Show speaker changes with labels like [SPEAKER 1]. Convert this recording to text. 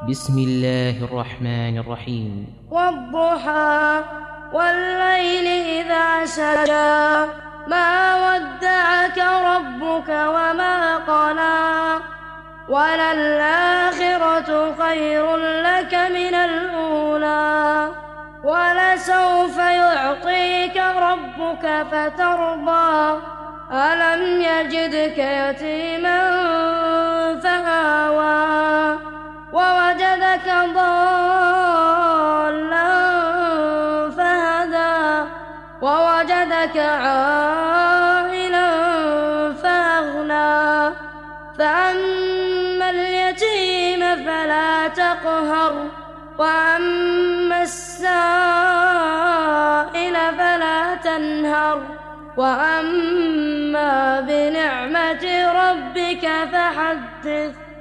[SPEAKER 1] بسم الله الرحمن الرحيم.
[SPEAKER 2] والضحى والليل إذا سجى ما ودعك ربك وما قلى وللآخرة خير لك من الأولى ولسوف يعطيك ربك فترضى ألم يجدك يتيما فآوى ووجدك ضالا فهدى ووجدك عائلا فأغنى فأما اليتيم فلا تقهر وأما السائل فلا تنهر وأما بنعمة ربك فحدث.